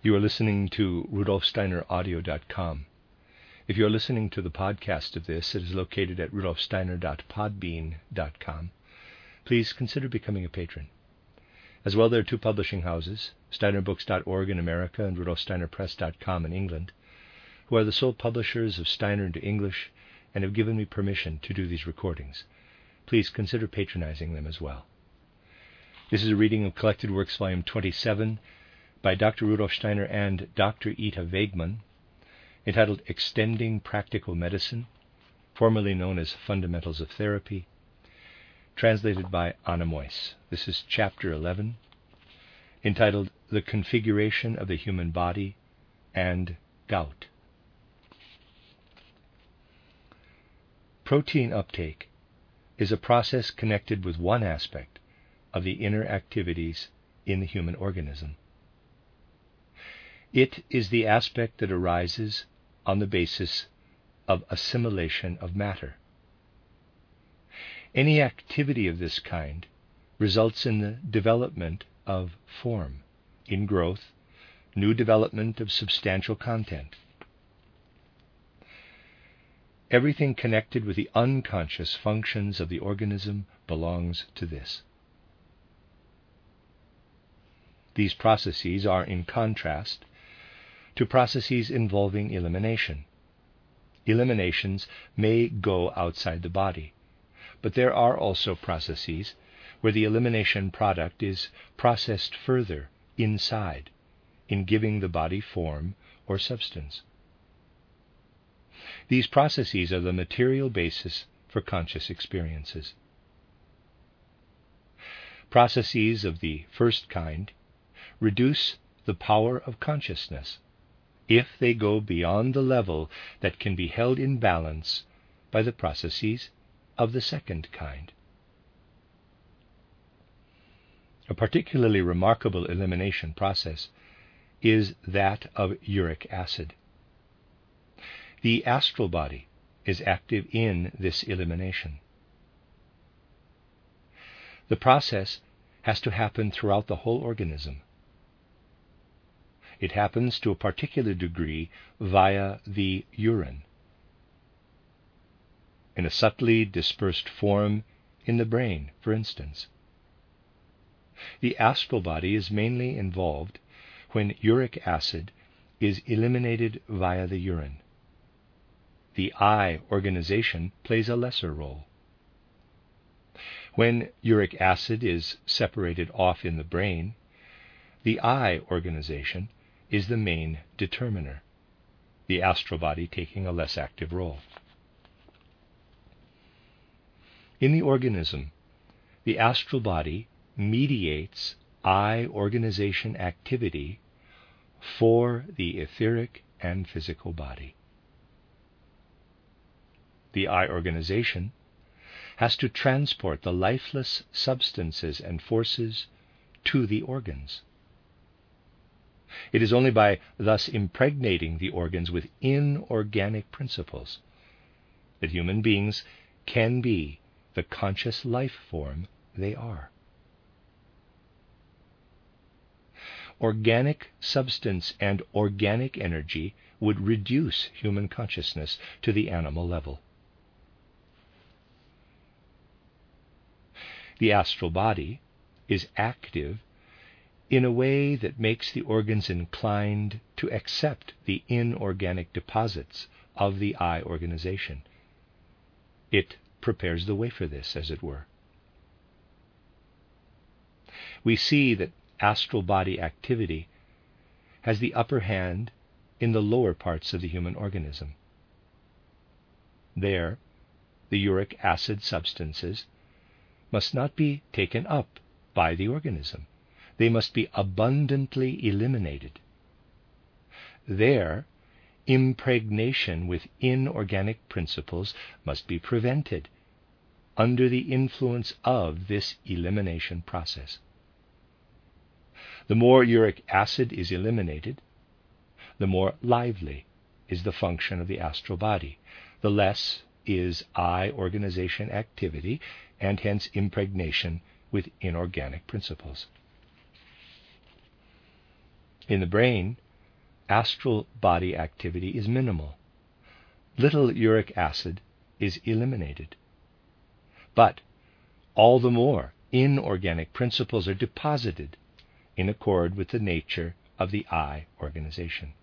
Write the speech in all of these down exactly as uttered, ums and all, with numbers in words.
You are listening to Rudolf Steiner Audio dot com. If you are listening to the podcast of this, it is located at Rudolf Steiner dot podbean dot com. Please consider becoming a patron. As well, there are two publishing houses, Steiner Books dot org in America and Rudolf Steiner Press dot com in England, who are the sole publishers of Steiner into English and have given me permission to do these recordings. Please consider patronizing them as well. This is a reading of Collected Works, Volume twenty-seven, by Doctor Rudolf Steiner and Doctor Ita Wegman, entitled Extending Practical Medicine, formerly known as Fundamentals of Therapy, translated by Anna Moyse. This is Chapter eleven, entitled The Configuration of the Human Body and Gout. Protein uptake is a process connected with one aspect of the inner activities in the human organism. It is the aspect that arises on the basis of assimilation of matter. Any activity of this kind results in the development of form, in growth, new development of substantial content. Everything connected with the unconscious functions of the organism belongs to this. These processes are in contrast to processes involving elimination. Eliminations may go outside the body, but there are also processes where the elimination product is processed further inside, in giving the body form or substance. These processes are the material basis for conscious experiences. Processes of the first kind reduce the power of consciousness if they go beyond the level that can be held in balance by the processes of the second kind. A particularly remarkable elimination process is that of uric acid. The astral body is active in this elimination. The process has to happen throughout the whole organism. It happens to a particular degree via the urine, in a subtly dispersed form in the brain, for instance. The astral body is mainly involved when uric acid is eliminated via the urine. The eye organization plays a lesser role. When uric acid is separated off in the brain, the eye organization is the main determiner, the astral body taking a less active role. In the organism, the astral body mediates eye organization activity for the etheric and physical body. The eye organization has to transport the lifeless substances and forces to the organs. It is only by thus impregnating the organs with inorganic principles that human beings can be the conscious life form they are. Organic substance and organic energy would reduce human consciousness to the animal level. The astral body is active in a way that makes the organs inclined to accept the inorganic deposits of the eye organization. It prepares the way for this, as it were. We see that astral body activity has the upper hand in the lower parts of the human organism. There, the uric acid substances must not be taken up by the organism. They must be abundantly eliminated. There, impregnation with inorganic principles must be prevented under the influence of this elimination process. The more uric acid is eliminated, the more lively is the function of the astral body, the less is eye organization activity, and hence impregnation with inorganic principles. In the brain, astral body activity is minimal. Little uric acid is eliminated. But all the more inorganic principles are deposited in accord with the nature of the I organization.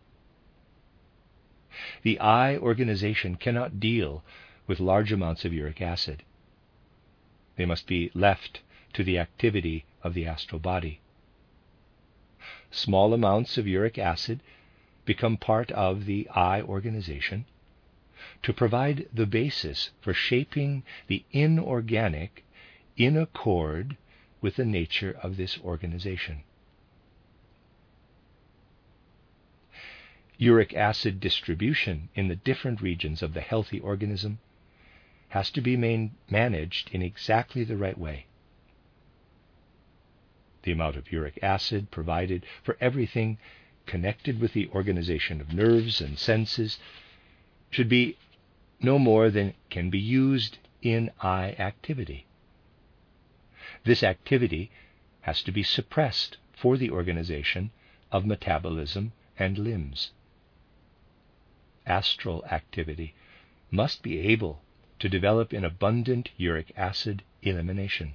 The I organization cannot deal with large amounts of uric acid. They must be left to the activity of the astral body. Small amounts of uric acid become part of the I organization to provide the basis for shaping the inorganic in accord with the nature of this organization. Uric acid distribution in the different regions of the healthy organism has to be man- managed in exactly the right way. The amount of uric acid provided for everything connected with the organization of nerves and senses should be no more than can be used in I activity. This activity has to be suppressed for the organization of metabolism and limbs. Astral activity must be able to develop in abundant uric acid elimination.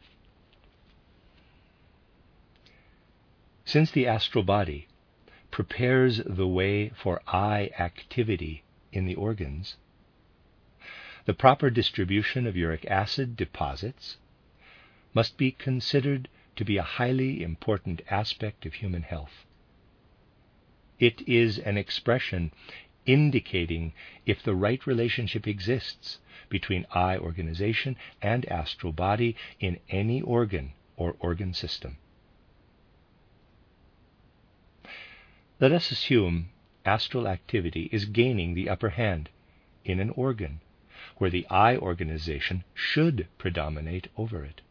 Since the astral body prepares the way for I activity in the organs, the proper distribution of uric acid deposits must be considered to be a highly important aspect of human health. It is an expression indicating if the right relationship exists between I organization and astral body in any organ or organ system. Let us assume astral activity is gaining the upper hand in an organ where the I organization should predominate over it.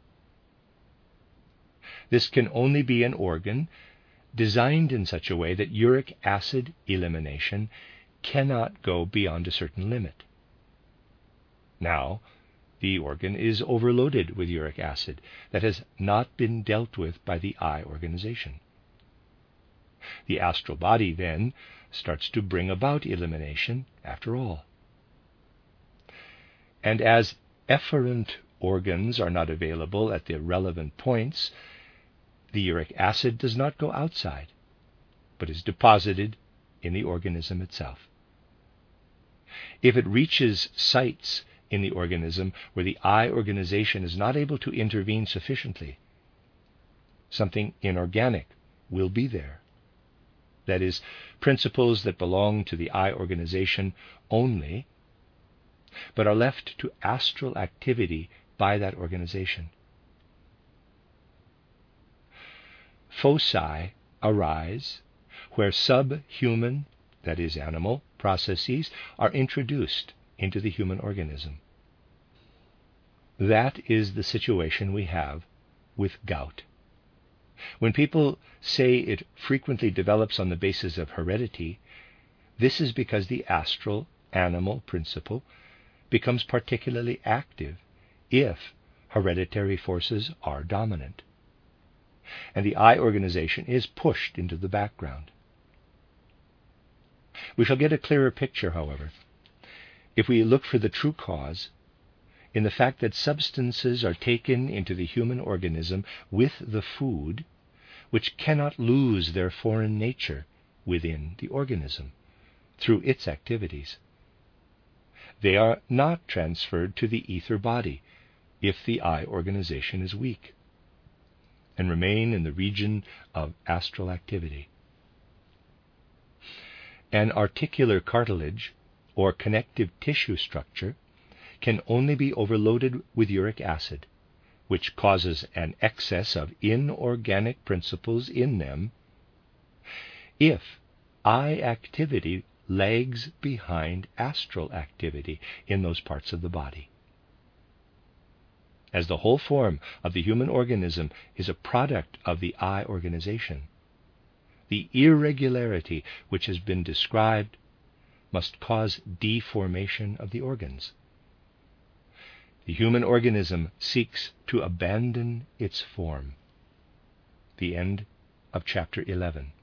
This can only be an organ designed in such a way that uric acid elimination cannot go beyond a certain limit. Now, the organ is overloaded with uric acid that has not been dealt with by the I organization. The astral body then starts to bring about elimination after all. And as efferent organs are not available at the relevant points, the uric acid does not go outside, but is deposited in the organism itself. If it reaches sites in the organism where the I organization is not able to intervene sufficiently, something inorganic will be there. That is, principles that belong to the I organization only, but are left to astral activity by that organization. Foci arise where subhuman, that is animal, processes are introduced into the human organism. That is the situation we have with gout. When people say it frequently develops on the basis of heredity, this is because the astral animal principle becomes particularly active if hereditary forces are dominant, and the I organization is pushed into the background. We shall get a clearer picture, however, if we look for the true cause in the fact that substances are taken into the human organism with the food which cannot lose their foreign nature within the organism through its activities. They are not transferred to the ether body if the I organization is weak, and remain in the region of astral activity. An articular cartilage or connective tissue structure can only be overloaded with uric acid, which causes an excess of inorganic principles in them, if I activity lags behind astral activity in those parts of the body. As the whole form of the human organism is a product of the I organization, the irregularity which has been described must cause deformation of the organs. The human organism seeks to abandon its form. The end of chapter eleven.